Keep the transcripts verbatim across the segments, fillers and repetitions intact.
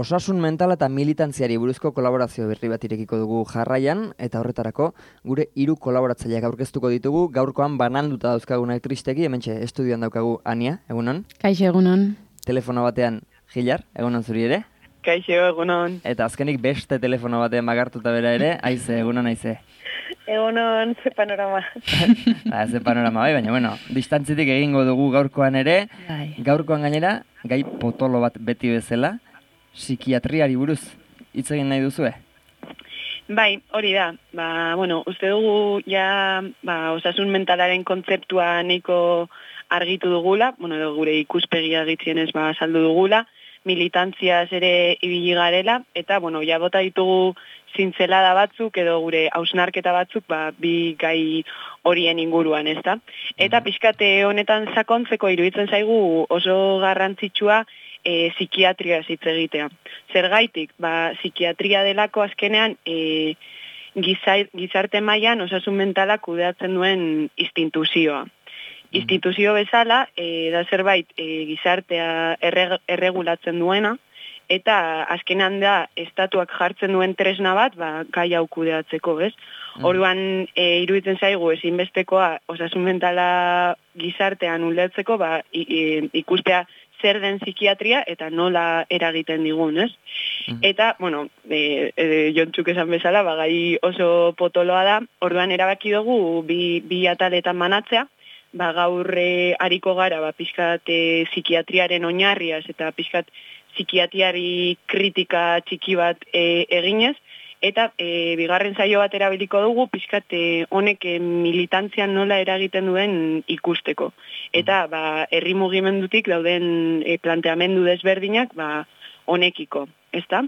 osasun mentala eta militantziari buruzko kolaborazio berri bat irekiko dugu jarraian, eta horretarako gure hiru kolaboratzaileak aurkeztuko ditugu, gaurkoan bananduta dauzkagunak tristeki, hementxe estudioan daukagu Ania, egunon? Kaixo, egunon. Telefono batean Gilar, egunon zuri ere? Kaixo, egunon. Eta azkenik beste telefono batean bakartuta bera ere, aize, egunon aize. Egunon, ze panorama. Ba, ze panorama bai, baina bueno, distantzitik egingo dugu gaurkoan ere, Bai. gaurkoan gainera, gai potolo bat beti bezala, psikiatriari buruz hitz egin nahi duzue? Bai, hori da. Ba, bueno, uste dugu ja ba, osasun mentalaren kontzeptua nahiko argitu dugula, bueno, edo gure ikuspegia gitzienez ba saldu dugula, militantziaz ere ibili garela, eta, bueno, ja bota ditugu zintzelada batzuk edo gure hausnarketa batzuk ba, bi gai horien inguruan, ezta? Eta pixkate honetan sakontzeko iruditzen zaigu oso garrantzitsua e, psikiatria hitz egitea. Zergaitik, ba, psikiatria delako azkenean e, gizarte mailan osasun mentala kudeatzen duen instituzioa. Instituzio bezala, e, da zerbait e, gizartea erre, erregulatzen duena, eta azkenean da estatuak jartzen duen tresna bat, ba, gai hau kudeatzeko, ez? Orduan, e, iruditzen zaigu ezinbestekoa osasun mentala gizartean ulertzeko, ba, i, ikustea zer den psikiatria eta nola eragiten digun, ez? Eta, bueno, e, e, Jontzuk esan bezala, ba, gai oso potoloa da, orduan erabaki dugu bi, bi ataletan banatzea, ba, gaur e, hariko gara, ba, pixkat e, psikiatriaren oinarriaz eta pixkat psikiatriari kritika txiki bat e, eginez, eta e, bigarren saio bat erabiliko dugu pixkat e, honek e, militantzian nola eragiten duen ikusteko. Eta ba, herri mugimendutik dauden e, planteamendu desberdinak ba, honekiko, ezta?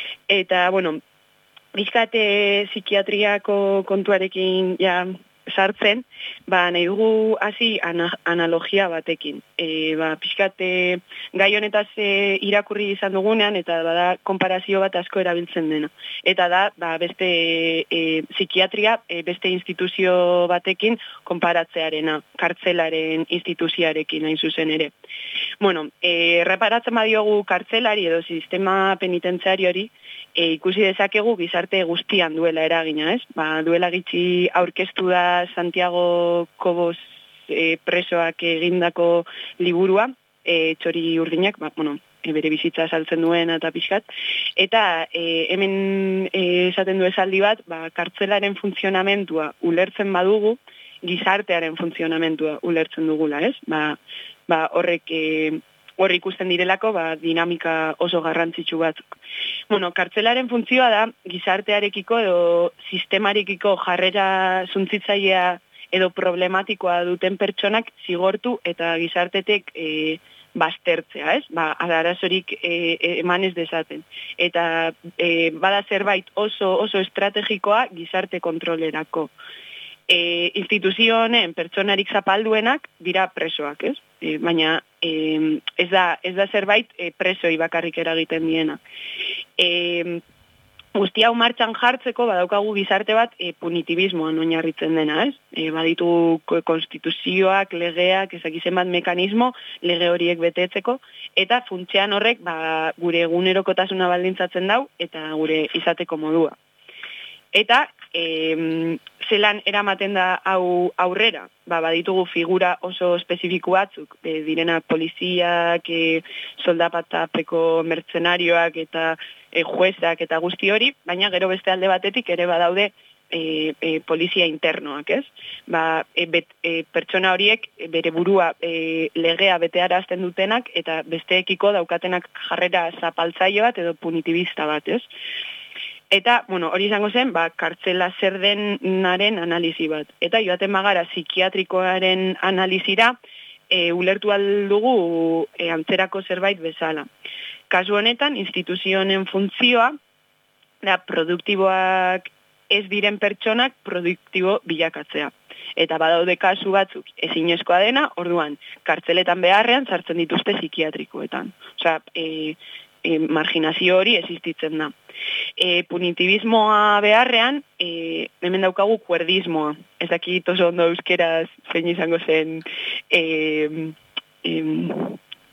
Eta, bueno, pixkat e, psikiatriako kontuarekin ja sartzen, ba, nahi dugu hasi ana, analogia batekin. E, ba, pixkat e, gai honetaz e, irakurri izan dugunean, eta bada konparazio bat asko erabiltzen dena. Eta da, ba, beste e, psikiatria, e, beste instituzio batekin konparatzearena, kartzelaren instituzioarekin hain zuzen ere. Bueno, e, reparatzen badiogu kartzelari edo sistema penitentziariori, E, ikusi dezakegu gizarte guztian duela eragina, ez? Ba, duela gitxi aurkeztu da Santiago Kobos e, presoak egindako liburua, e, txori urdinak, ba, bueno, e, bere bizitza saltzen duen eta pixkat, eta e, hemen e, esaten du esaldi bat, ba, kartzelaren funtzionamentua ulertzen badugu, gizartearen funtzionamentua ulertzen dugula, ez? Ba, ba horrek... E, hor ikusten direlako, ba, dinamika oso garrantzitsu batzuk. Bueno, kartzelaren funtzioa da, gizartearekiko edo sistemarekiko jarrera zuntzitzailea edo problematikoa duten pertsonak zigortu eta gizartetek e, baztertzea, ez? Ba, arazorik e, eman ez dezaten. Eta e, bada zerbait oso, oso estrategikoa gizarte kontrolerako. E, instituzio honen pertsonarik zapalduenak dira presoak, ez? E, baina e, ez, da, ez da zerbait e, presoi bakarrik eragiten diena. E, guzti hau martxan jartzeko badaukagu gizarte bat e, punitibismoan oinarritzen dena, ez? E, baditu konstituzioak, legeak, ezakizen bat mekanismo lege horiek betetzeko, eta funtsean horrek ba, gure egunerokotasuna baldintzatzen dau eta gure izateko modua. Eta e, zelan eramaten da hau aurrera, ba, baditugu figura oso espezifiko batzuk, e, direnak poliziak, e, soldapatapeko mertzenarioak eta e, juezak eta guzti hori, baina gero beste alde batetik ere badaude e, e, polizia internoak, ez? Ba, e, bet, e, pertsona horiek e, bere burua e, legea betearazten dutenak eta besteekiko daukatenak jarrera zapaltzaile bat edo punitibista bat, ez? Eta, bueno, hori izango zen, ba, kartzela zer denaren analizi bat. Eta joaten bagara psikiatrikoaren analizira, e, ulertu aldugu e, antzerako zerbait bezala. Kasu honetan, instituzioen funtzioa, da, produktiboak ez diren pertsonak produktibo bilakatzea. Eta badaude kasu batzuk ezinezkoa dena, orduan, kartzeletan beharrean sartzen dituzte psikiatrikoetan. Osea, e, e, marginazio hori existitzen da. E, punitibismoa beharrean, e, hemen daukagu kuerdismoa. Ez dakit oso ondo euskeraz zein izango zen e, e,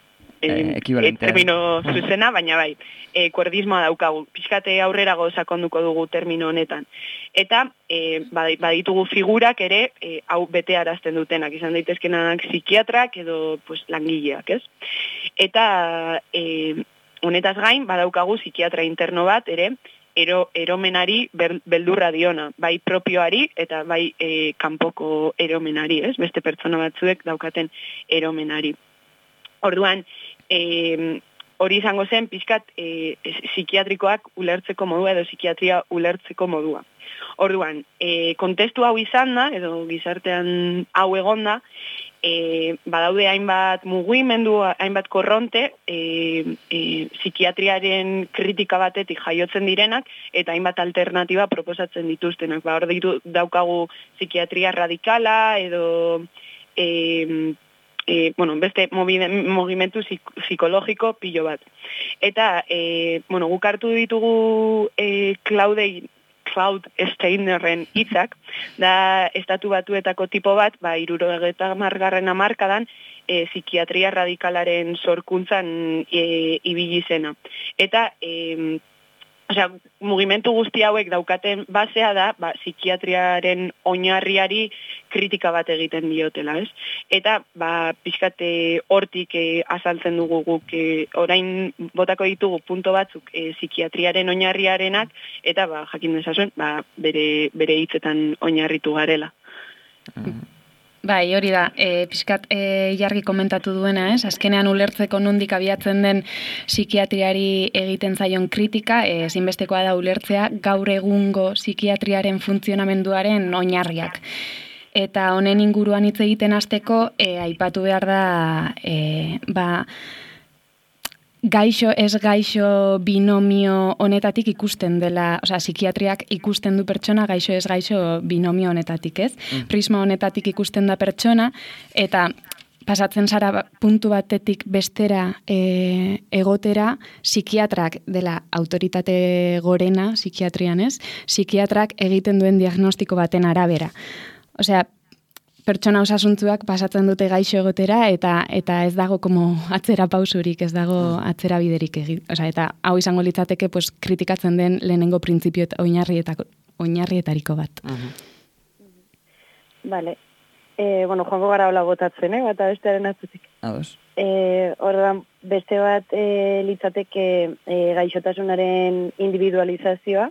e, e, termino zuzena, baina bai, e, kuerdismoa daukagu. Pixkate aurrerago sakonduko dugu termino honetan. Eta e, baditugu figurak ere, e, hau bete arazten dutenak, izan daitezkenak psikiatrak edo pues, langileak, ez? Eta e, honetaz gain, badaukagu psikiatra interno bat ere, ero, eromenari ber, beldurra diona, bai propioari eta bai e, kanpoko eromenari, ez? Beste pertsona batzuek daukaten eromenari. Orduan, e, hori izango zen, pixkat, e, psikiatrikoak ulertzeko modua edo psikiatria ulertzeko modua. Orduan, e, kontestu hau izan da, edo gizartean hau egonda, e, badaude hainbat mugimendu, hainbat korronte, e, e, psikiatriaren kritika batetik jaiotzen direnak, eta hainbat alternatiba proposatzen dituztenak. Ba, hor ditu, daukagu psikiatria radikala, edo... E, E, bueno, beste mugimendu psikologiko pilo bat. Eta, e, bueno, guk hartu ditugu e, Claude, Claude Steinerren hitzak, da estatu batuetako tipo bat, ba, hirurogeita hamargarren hamarkadan, e, psikiatria radikalaren sorkuntzan e, ibili zena. Eta, e, osea, mugimendu guzti hauek daukaten basea da, ba, psikiatriaren oinarriari kritika bat egiten diotela, ez? Eta, ba, pixkate hortik e, azaltzen dugu guk, e, orain botako ditugu punto batzuk e, psikiatriaren oinarriarenak, eta, ba, jakin dezazuen, ba, bere, bere hitzetan oinarritu garela. Bai, hori da, e, pixkat e, jargi komentatu duena, ez? Azkenean ulertzeko nondik abiatzen den psikiatriari egiten zaion kritika, e, ezinbestekoa da ulertzea gaur egungo psikiatriaren funtzionamenduaren oinarriak. Eta honen inguruan hitz egiten hasteko, e, aipatu behar da, e, ba, gaixo ez gaixo binomio honetatik ikusten dela, osea, psikiatriak ikusten du pertsona, gaixo ez gaixo binomio honetatik, ez? Mm. Prisma honetatik ikusten da pertsona, eta pasatzen zara puntu batetik bestera e, egotera, psikiatrak dela autoritate gorena, psikiatrian, ez? Psikiatrak egiten duen diagnostiko baten arabera. Osea, pertsona osasuntzuak pasatzen dute gaixo egotera eta eta ez dago como atzera pausurik, ez dago atzera biderik egin. Osea, eta hau izango litzateke pues kritikatzen den lehenengo printzipio eta oinarrietako oinarrietariko bat. Uh-huh. Vale. Eh, bueno, joango gara hola botatzen, eh, bata bestearen atzutik. Ados. Eh, orduan beste bat eh, litzateke eh, gaixotasunaren individualizazioa.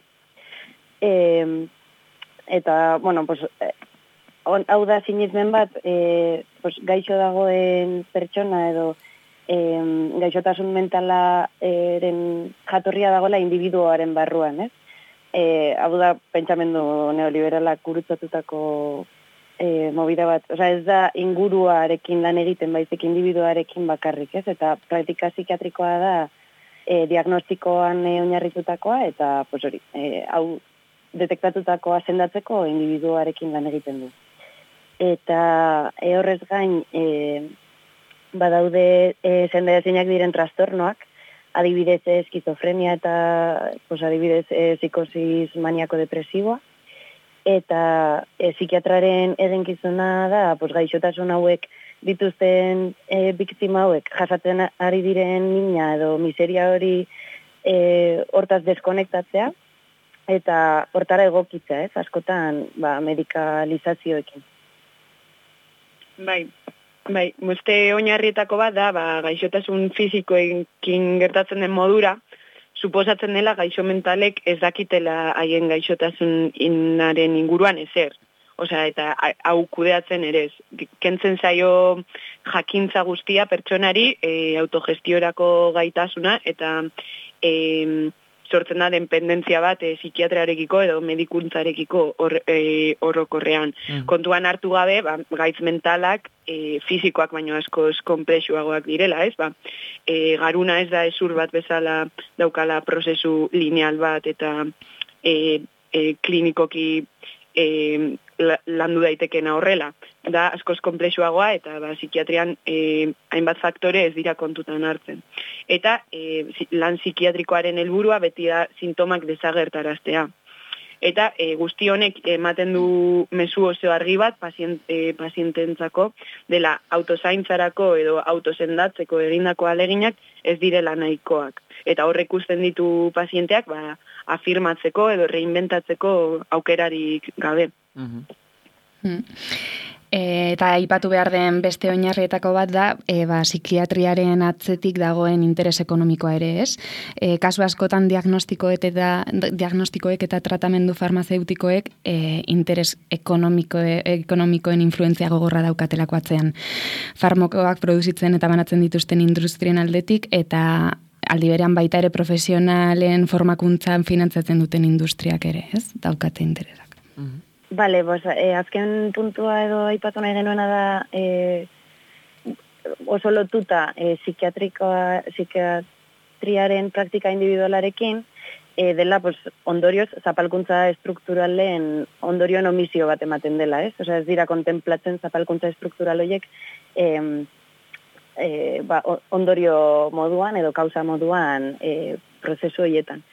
Eh, eta bueno, pues eh, On, hau da sinismen bat, e, pues, gaixo dagoen pertsona edo e, gaixotasun mentalaren jatorria dagoela individuoaren barruan, ez? E, hau da pentsamendu neoliberalak gurutzatutako e, movida bat. Osea, ez da inguruarekin lan egiten, baizik individuarekin bakarrik, ez? Eta praktika psikiatrikoa da e, diagnostikoan e, oinarritutakoa, eta pues, hori, e, hau detektatutakoa sendatzeko individuarekin lan egiten du. Eta e, horrez gain e, badaude e, sendaezinak diren trastornoak, adibidez eskizofrenia eta pues, adibidez e, psikosis maniako-depresiboa, eta e, psikiatraren eginkizuna da pues, gaixotasun hauek dituzten e, biktima hauek jasatzen ari diren mina edo miseria hori e, hortaz deskonektatzea, eta hortara egokitzea, ez, askotan ba, medikalizazioekin. Bai, bai, beste oinarrietako bat da, ba, gaixotasun fisikoekin gertatzen den modura, suposatzen dela gaixo mentalek ez dakitela haien gaixotasun inaren inguruan ezer. Osea, eta hau kudeatzen ere ez. Kentzen zaio jakintza guztia pertsonari, e, autogestiorako gaitasuna, eta e, sortzen da dependentzia bat e, psikiatriarekiko edo medikuntzarekiko orokorrean. Or, mm. Kontuan hartu gabe, ba, gaitz mentalak e, fizikoak baino askoz konplexuagoak direla, ez? Ba, e, garuna ez da ezur bat bezala daukala prozesu lineal bat eta e, e, klinikoki e, landu daitekena horrela. Da askoz konplexuagoa eta ba, psikiatrian e, hainbat faktore ez dira kontutan hartzen. Eta e, lan psikiatrikoaren helburua beti da sintomak desagertaraztea. eta e, guzti honek ematen du mezu oso argi bat pasient, e, paziententzako dela autozaintzarako edo autosendatzeko egindako aleginak ez direla nahikoak. Eta horrek ikusten ditu pazienteak ba, afirmatzeko edo reinventatzeko aukerarik gabe. Mm. Mm. E, eta aipatu behar den beste oinarrietako bat da, e, ba, psikiatriaren atzetik dagoen interes ekonomikoa ere, ez? E, kasu askotan diagnostikoek eta, diagnostikoek eta tratamendu farmazeutikoek e, interes ekonomiko, ekonomikoen influentzia gogorra daukatelako atzean. Farmakoak produzitzen eta banatzen dituzten industrien aldetik, eta aldi berean baita ere profesionalen formakuntzan finantzatzen duten industriak ere, ez? Daukate interesak. Mm-hmm. Bale, bos, eh, azken puntua edo aipatu nahi genuena da eh, oso lotuta eh, psikiatrikoa, psikiatriaren praktika individualarekin eh, dela pues, ondorioz zapalkuntza estrukturalen ondorioen omisio bat ematen dela, ez? Osea, ez dira kontemplatzen zapalkuntza estruktural horiek eh, eh, ba, ondorio moduan edo kausa moduan eh, prozesu horietan.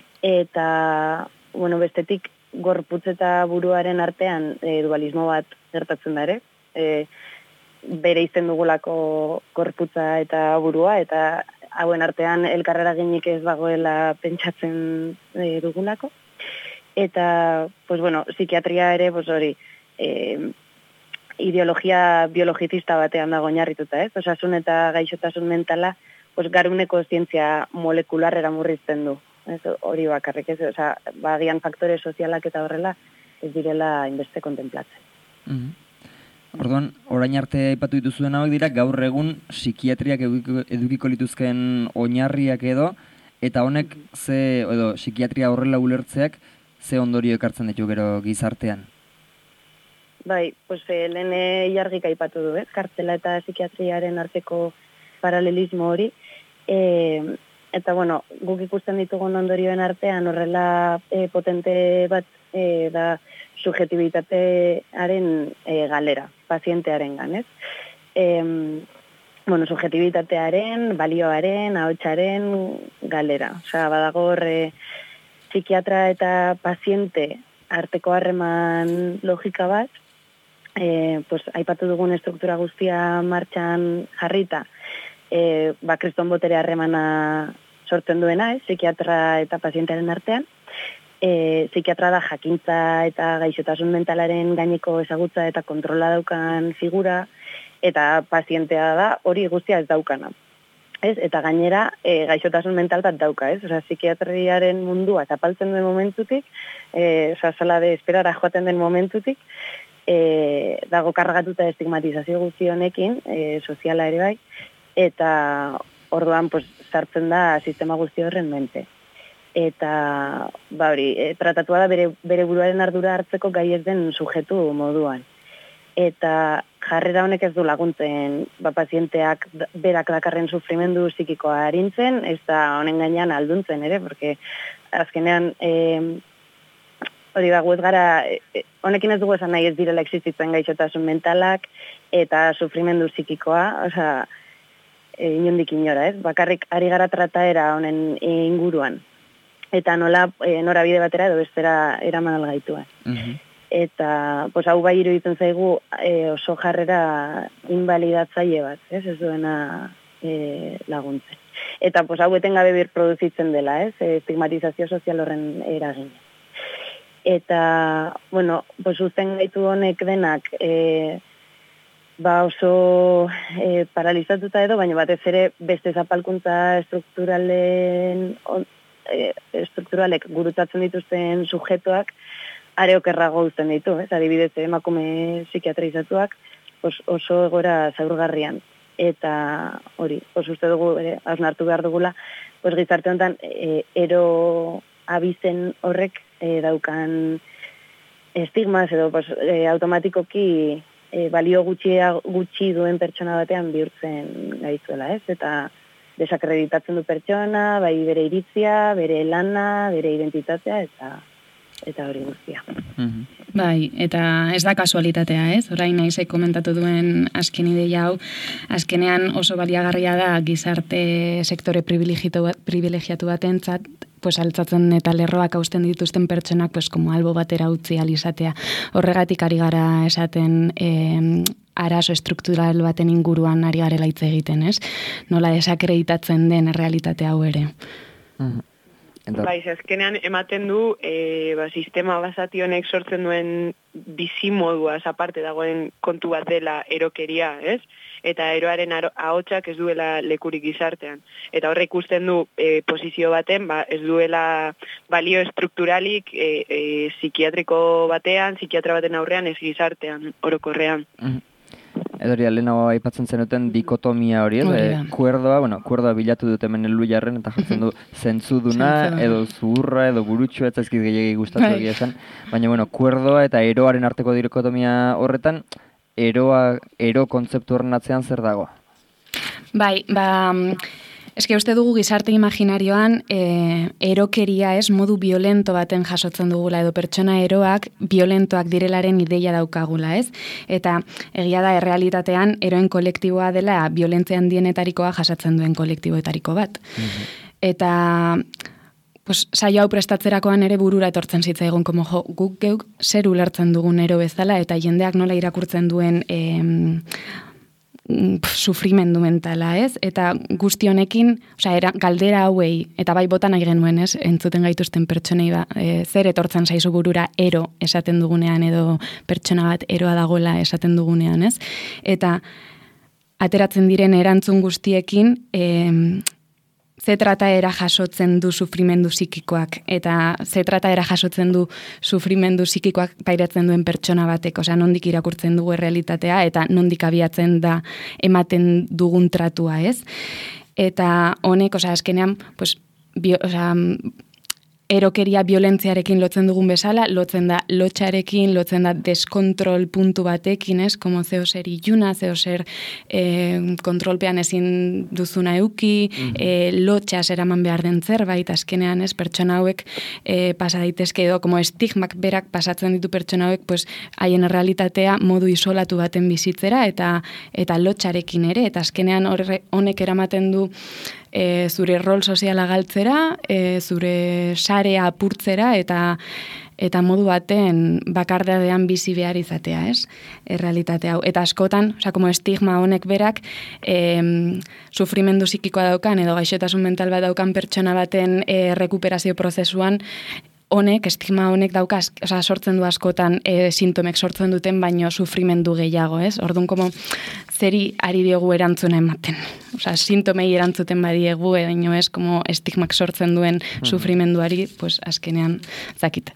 Eta, bueno, bestetik, gorputz eta buruaren artean e, dualismo bat gertatzen da ere. E, bere izten dugulako gorputza eta burua, eta hauen artean elkarrera ginik ez dagoela pentsatzen e, dugulako. Eta, pues bueno, psikiatria ere, pues hori, e, ideologia biologitista batean dago oinarrituta, ez? Osasun eta gaixotasun mentala, pues garuneko zientzia molekularrera murrizten du. Ez, hori bakarrik ez, oza, bagian faktore sozialak eta horrela ez direla inbeste kontemplatzen. Mm-hmm. Orduan, orain arte aipatu dituzuen hauek dira, gaur egun psikiatriak edukiko, edukiko lituzken oinarriak edo, eta honek ze, edo psikiatria horrela ulertzeak, ze ondorio ekartzen ditu gero gizartean? Bai, pues, eh, lehen ilargik aipatu du, ez? Kartzela eta psikiatriaren arteko paralelismo hori, eh, eta, bueno, guk ikusten ditugun ondorioen artean horrela e, potente bat e, da subjetibitatearen e, galera, pazientearen ganez. E, bueno, subjetibitatearen, balioaren, ahotsaren galera. Osea, badago horre psikiatra eta paziente arteko harreman logika bat, e, pues, aipatu dugun estruktura guztia martxan jarrita, E, ba, kriston botere harremana sortzen duena, eh? Psikiatra eta pazientearen artean. E, psikiatra da jakintza eta gaixotasun mentalaren gaineko ezagutza eta kontrola daukan figura, eta pazientea da hori guztia ez daukana. Ez? Eta gainera e, gaixotasun mental bat dauka, ez? Osea, psikiatriaren mundua zapaltzen den momentutik, e, osea, sala de esperara joaten den momentutik, e, dago kargatuta estigmatizazio guzti honekin, e, soziala ere bai, eta orduan pues, sartzen da sistema guzti horren mente. Eta ba hori, e, tratatua da bere, bere buruaren ardura hartzeko gai ez den sujetu moduan. Eta jarrera honek ez du laguntzen ba, pazienteak berak dakarren sufrimendu psikikoa arintzen, ez da honen gainean alduntzen ere, porque azkenean e, hori da gu ez gara, e, honekin ez dugu esan nahi ez direla existitzen gaixotasun mentalak eta sufrimendu psikikoa, osea, E, inondik inora, ez? Bakarrik ari gara trataera honen inguruan. Eta nola, e, norabide batera edo bestera eraman algaituen. Mm-hmm. Eta, pues, hau bai iruditzen zaigu e, oso jarrera invalidatzaile bat, ez? Ez duena e, laguntzen. Eta, pues, hau etengabe bir produzitzen dela, ez? E, estigmatizazio sozial horren eragin. Eta, bueno, pues, uzten gaitu honek denak, e, ba oso e, paralizatuta edo, baina batez ere beste zapalkuntza estrukturalen e, estrukturalek gurutatzen dituzten subjetoak are okerrago uzten ditu, ez? Adibidez, emakume psikiatrizatuak oso egoera zaurgarrian. Eta hori, oso uste dugu, ere, hausnartu behar dugula, pues, gizarte honetan e, ero abizen horrek e, daukan estigmas edo pues, e, automatikoki E, balio gutxi, gutxi duen pertsona batean bihurtzen gaizuela, ez? Eta desakreditatzen du pertsona, bai bere iritzia, bere lana, bere identitatea, eta eta hori guztia. Mm-hmm. Bai, eta ez da kasualitatea, ez? Orain naizek komentatu duen azken ideia hau, azkenean oso baliagarria da gizarte sektore privilegiatu batentzat pues altzatzen eta lerroak hausten dituzten pertsonak pues como albo batera utzi alizatea. Horregatik ari gara esaten eh, arazo estruktural baten inguruan ari garela hitz egiten, ez? Nola desakreditatzen den realitate hau ere. Mm-hmm. Bai, azkenean ematen du e, ba, sistema basati honek sortzen duen bizimodua aparte dagoen kontu bat dela erokeria, ez? Eta eroaren ahotsak ez duela lekurik gizartean. Eta horre ikusten du e, posizio baten, ba, ez duela balio estrukturalik e, e, psikiatriko batean, psikiatra baten aurrean, ez gizartean, orokorrean. Mm-hmm. Edo hori, lehenago aipatzen zenuten dikotomia hori, ez? E, kuerdoa, bueno, kuerdoa bilatu dut hemen elu jarren, eta jartzen du zentzuduna, edo zuhurra, edo burutxua, ez zaizkit gehiagik gustatu egia esan. Baina, bueno, kuerdoa eta eroaren arteko dikotomia horretan, eroa, ero kontzeptu horren atzean zer dago? Bai, ba... Eske uste dugu gizarte imaginarioan e, erokeria ez modu violento baten jasotzen dugula edo pertsona eroak violentoak direlaren ideia daukagula, ez? Eta egia da errealitatean eroen kolektiboa dela violentzia handienetarikoa jasatzen duen kolektiboetariko bat. Mm-hmm. Eta pues, saio hau prestatzerakoan ere burura etortzen zitzaigun, como jo, guk geuk zer ulertzen dugun ero bezala eta jendeak nola irakurtzen duen em, sufrimendu mentala, ez? Eta guzti honekin, osea, era, galdera hauei, eta bai bota nahi genuen, ez? Entzuten gaituzten pertsonei ba, e, zer etortzen zaizu burura ero esaten dugunean, edo pertsona bat eroa dagoela esaten dugunean, ez? Eta ateratzen diren erantzun guztiekin, e, ze trataera jasotzen du sufrimendu psikikoak, eta ze trataera jasotzen du sufrimendu psikikoak pairatzen duen pertsona batek, osea, nondik irakurtzen dugu errealitatea, eta nondik abiatzen da ematen dugun tratua, ez? Eta honek, osea, azkenean, pues, bio, osea, erokeria violentziarekin lotzen dugun bezala, lotzen da lotxarekin, lotzen da deskontrol puntu batekin, ez? Como zeo zer iluna, zeo zer eh, kontrolpean ezin duzuna euki, mm-hmm. eh, lotxas eraman behar den zerbait, azkenean, ez? Pertsona hauek eh, pasa daitezke edo, como estigmak berak pasatzen ditu pertsona hauek, pues, haien realitatea modu isolatu baten bizitzera, eta eta lotxarekin ere, eta azkenean horre, honek eramaten du E, zure rol soziala galtzera, e, zure sarea apurtzera eta eta modu baten bakardadean bizi behar izatea, ez? Errealitate hau. Eta askotan, osea, como estigma honek berak, e, sufrimendu psikikoa daukan edo gaixotasun mental bat daukan pertsona baten e, rekuperazio prozesuan, honek, estigma honek daukaz, oza, sortzen du askotan e, sintomek sortzen duten, baino sufrimendu gehiago, ez? Orduan, como, zeri ari diogu erantzuna ematen. Oza, sintomei erantzuten badiegu, baino ez, como estigmak sortzen duen sufrimenduari, pues, azkenean, zakit.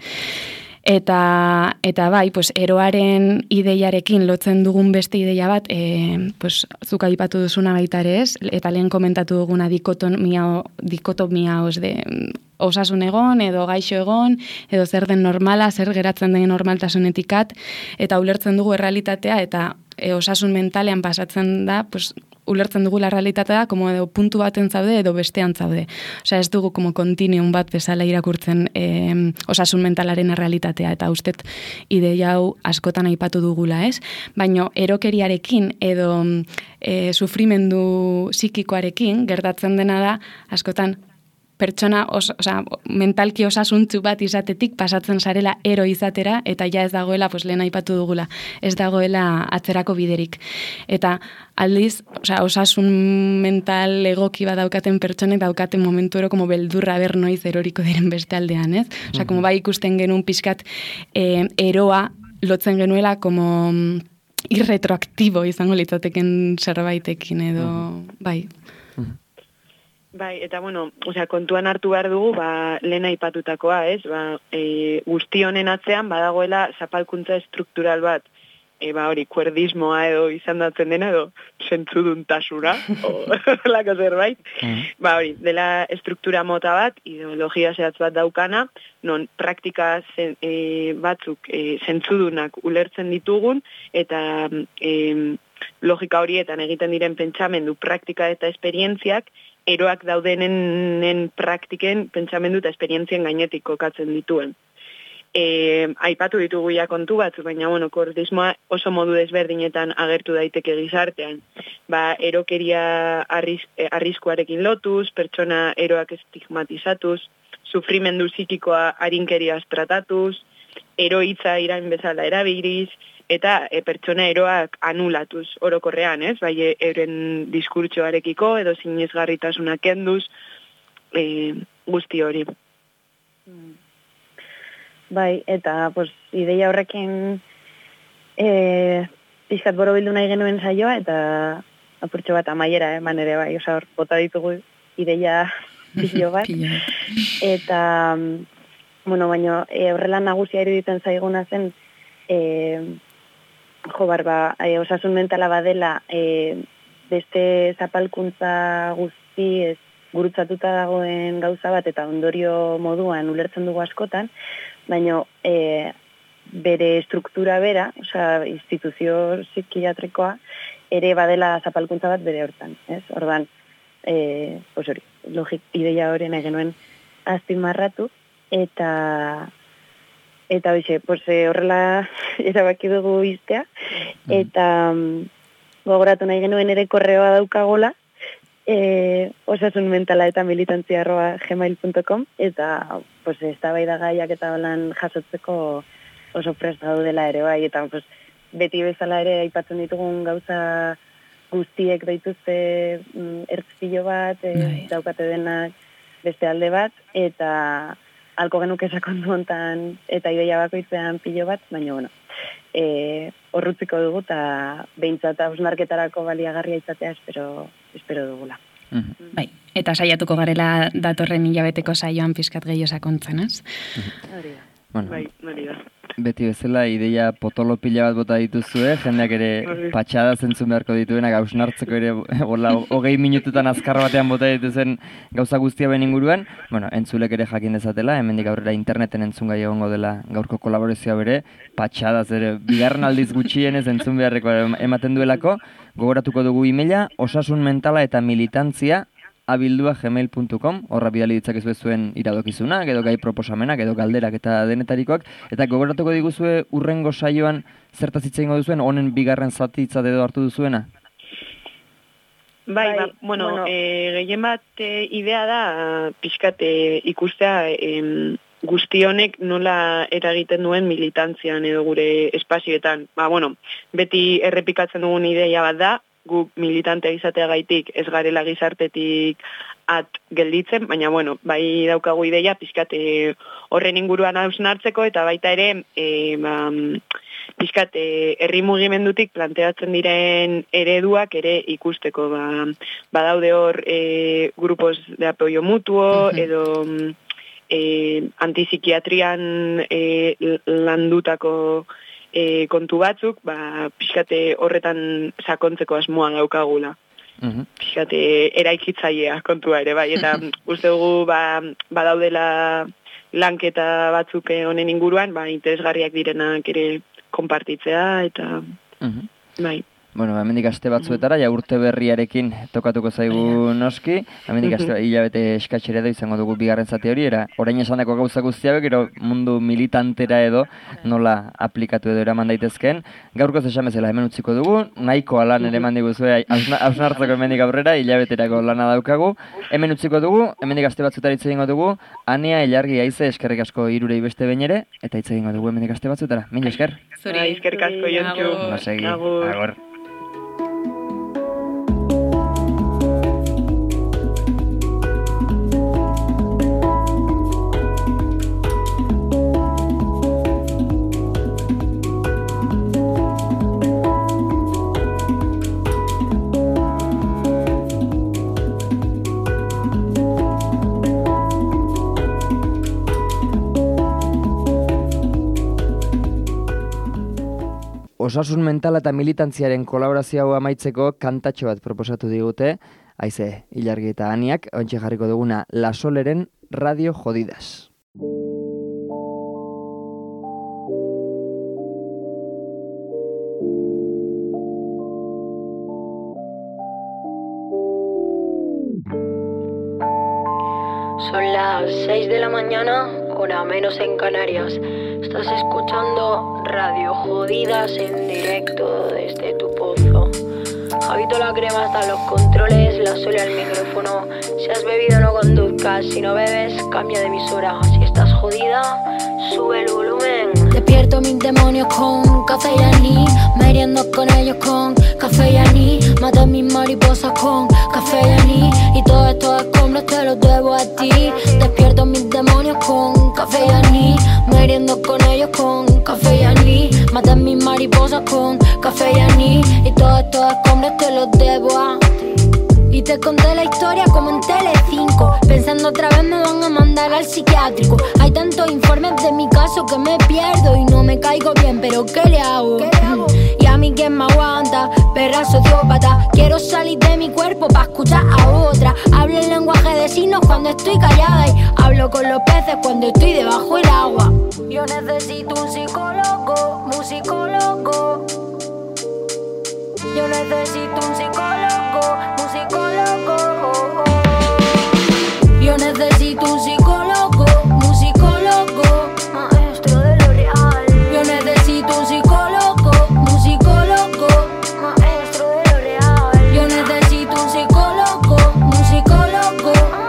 Eta, eta bai, pues, eroaren ideiarekin lotzen dugun beste ideia bat, e, pues, zuk aipatu duzuna baita ere ez, eta lehen komentatu duguna dikotomia, dikotomia os de osasun egon, edo gaixo egon, edo zer den normala, zer geratzen den normaltasunetikat, eta ulertzen dugu errealitatea, eta e, osasun mentalean pasatzen da, pues, ulertzen dugu la realitatea, como edo puntu baten zaude, edo bestean zaude. Osea, ez dugu como continuum bat bezala irakurtzen eh, osasun mentalaren errealitatea, eta ustet ideia hau askotan aipatu dugula, ez? Baina erokeriarekin edo eh, sufrimendu psikikoarekin gertatzen dena da, askotan, pertsona os, osa, mentalki osasuntzu bat izatetik pasatzen sarela ero izatera, eta ja ez dagoela, pues, lehen aipatu dugula, ez dagoela atzerako biderik. Eta aldiz, osa, osasun mental egoki bat daukaten pertsonek daukaten momentu ero como beldurra ber noiz eroriko diren beste aldean, ez? Osa, como bai ikusten genuen pixkat eh, eroa lotzen genuela como irretroaktibo izango litzateken zerbaitekin edo, bai. Bai, eta bueno, osea, kontuan hartu behar dugu, ba, lehen aipatutakoa, ez? Ba, e, guzti honen atzean badagoela zapalkuntza estruktural bat, e, ba, hori, kuerdismoa edo izan datzen dena, edo zentzuduntasuna, o lako zerbait. Mm. Ba, hori, dela estruktura mota bat, ideologia zehatz bat daukana, non praktika zen, e, batzuk e, zentzudunak ulertzen ditugun, eta e, logika horietan egiten diren pentsamendu, praktika eta esperientziak, eroak daudenen praktiken pentsamendu eta esperientzien gainetik kokatzen dituen. E, aipatu ditugu ja kontu batzu, baina bueno, kuerdismoa oso modu desberdinetan agertu daiteke gizartean. Ba, erokeria arris, arriskuarekin lotuz, pertsona eroak estigmatizatuz, sufrimendu psikikoa arinkeriaz tratatuz, eroitza irain bezala erabiliz, eta e, pertsona eroak anulatuz orokorrean, ez? Bai, e, euren diskurtsoarekiko edo sinesgarritasuna kenduz, e, guzti hori. Bai, eta pues, ideia horrekin e, pizkat borobildu nahi genuen saioa, eta apurtxo bat amaiera eman ere bai, oza, hor, bota ditugu ideia pilo bat. Eta, bueno, baina e, horrela nagusia iruditzen zaiguna zen, e, jo, barba, e, osasun mentala badela, e, beste zapalkuntza guzti ez gurutzatuta dagoen gauza bat, eta ondorio moduan ulertzen dugu askotan, baina e, bere struktura bera, osea, instituzio psikiatrikoa, ere badela zapalkuntza bat bere hortan, ez? Ordan, eh, pues hori, logik ideia hori nahi genuen azpimarratu, eta eta hoxe, pues horrela erabaki dugu iztea, eta mm, gogoratu nahi genuen ere korreoa daukagola, e, osasun mentala eta militantzia arroba gmail punto com, eta pues, eztabaida gaiak eta holan jasotzeko oso prest gaudela ere bai, eta pues, beti bezala ere aipatzen ditugun gauza guztiek daituzte mm, ertzpilo bat, e, daukate denak beste alde bat, eta alko genuke sakondu hontan eta ideia bakoitzean pilo bat, baina bueno, e, horrutziko dugu eta behintzat hausnarketarako baliagarria izatea espero, espero dugula. Mm-hmm. Bai, eta saiatuko garela datorren hilabeteko saioan pizkat gehiago sakontzen, ez? Hori da. Bueno, Bai, hori da. beti bezala ideia potolo pila bat bota dituzue, jendeak ere patxada zentzun beharko dituenak, hausnartzeko ere hola, hogei minututan azkar batean bota dituzen gauza guztia ben inguruan. Bueno, entzulek ere jakin dezatela, hemendik aurrera interneten entzun gai egongo dela gaurko kolaborazioa bere, patxadaz ere, bigarren aldiz gutxienez entzun beharreko ematen duelako, gogoratuko dugu emaila, osasun mentala eta militantzia, abildua gmail punto com, horra bidali ditzakezu zuen iradokizunak, edo gai proposamenak, edo galderak eta denetarikoak, eta gogoratuko diguzue urrengo saioan zertaz hitz egingo duzuen, honen bigarren zati hitzat edo hartu duzuena? Bai, ba, bueno, bueno. E, gehien bat e, idea da, pixkat e, ikustea e, guzti honek nola eragiten duen militantzian edo gure espazioetan. Ba, bueno, beti errepikatzen dugun ideia bat da, guk militantea izateagaitik ez garela gizartetik at gelditzen, baina bueno, bai daukagu ideia pixkat e, horren inguruan hausnartzeko eta baita ere e, ba, pixkat e, herri mugimendutik planteatzen diren ereduak ere ikusteko. Ba, badaude hor e, grupos de apoyo mutuo edo e, antipsikiatrian e, landutako E, kontu batzuk, ba, pixkate horretan sakontzeko asmoa daukagula. Uh-huh. Pixkate eraikitzailea kontua ere, bai, eta uste dugu ba, badaudela lanketa batzuk honen inguruan, ba, interesgarriak direnak ere konpartitzea, eta uh-huh. bai. Bueno, hemendik aste batzuetara, ja urte berriarekin tokatuko zaigu noski, hemendik aste hilabete eskatxera edo izango dugu bigarren zati hori, era orain esandako gauza guztiak, gero mundu militantera edo nola aplikatu edo eraman daitezkeen. Gaurkoz esan bezala hemen utziko dugu, nahiko lan ere eman diguzue, hausnartzeko hemendik aurrera, hilabeterako lana daukagu. Hemen utziko dugu, hemendik aste batzuetara hitz egingo dugu, Ania, Ilargi, Aize, eskerrik asko hirurei beste behin ere, eta hitz egingo dugu hemendik aste batzuetara. Min esker. Zuri, eskerrik asko Jontxu. Nosegi, agor. Osasun mentala eta militantziaren kolaborazio hau amaitzeko kantatxo bat proposatu digute, Aize, Ilargi eta Aniak, ontxe jarriko duguna La Soleren Radio Jodidas. Son las seis de la mañana, hora menos en Canarias. Estás escuchando Radio Jodidas en directo desde tu pozo. Javito la crema hasta los controles, La Sole al micrófono. Si has bebido no conduzcas. música. Si no bebes, cambia de emisora. Si estás jodida, sube el volumen. Despierto mis demonios con café y anís, meriendo con ellos con café y anís. Maté mis mariposas con café y anís, y todos estos escombros te los debo a ti. Despierto mis demonios con café y anís, meriendo con ellos con café y anís. Maté mis mariposas con café y anís, y todos estos escombros te los debo a ti. Y te conté la historia como en Telecinco, pensando otra vez me van a mandar al psiquiátrico. Hay tantos informes de mi caso que me pierdo y no me caigo bien, pero ¿qué le hago? ¿Qué le hago? Y a mí quién me aguanta, perra sociópata. Quiero salir de mi cuerpo pa' escuchar a otra. Hablo el lenguaje de signos cuando estoy callada, y hablo con los peces cuando estoy debajo del agua. Yo necesito un psicólogo, musicólogo. Yo necesito un psicólogo, un psicólogo. Yo necesito un psicólogo, un psicólogo, maestro de lo real. Yo necesito un psicólogo, un psicólogo, maestro de lo real. Yo necesito un psicólogo, un psicólogo.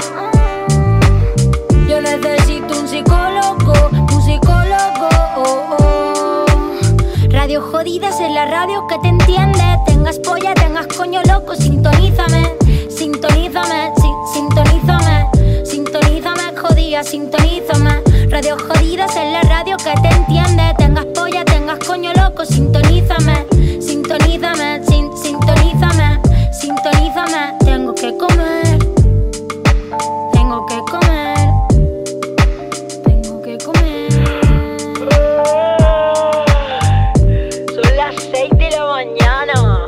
Yo necesito un psicólogo, un psicólogo. Radio Jodidas es la radio que te entiende. Tengas polla, tengas coño loco, sintonízame, sintonízame, sí, sintonízame, sintonízame, jodida, sintonízame. Radio Jodidas es la radio que te entiende. Tengas polla, tengas coño loco, sintonízame, sintonízame, sin, sintonízame, sintonízame. Tengo que comer, tengo que comer, tengo que comer. Son las seis de la mañana.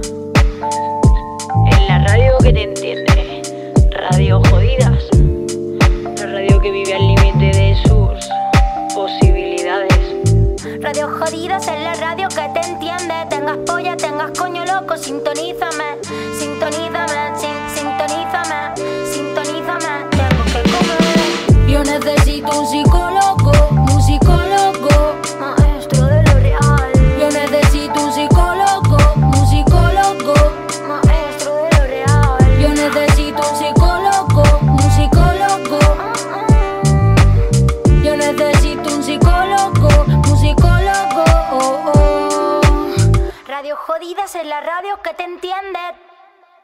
En la radio que te entiende. Radio Jodidas. La radio que vive al límite de sus posibilidades. Radio Jodidas es la radio que te entiende. Tengas polla, tengas coño loco, sintonízame, sintonízame, sin, sintonízame, sintonízame. Tengo que comer. Yo necesito un psicólogo.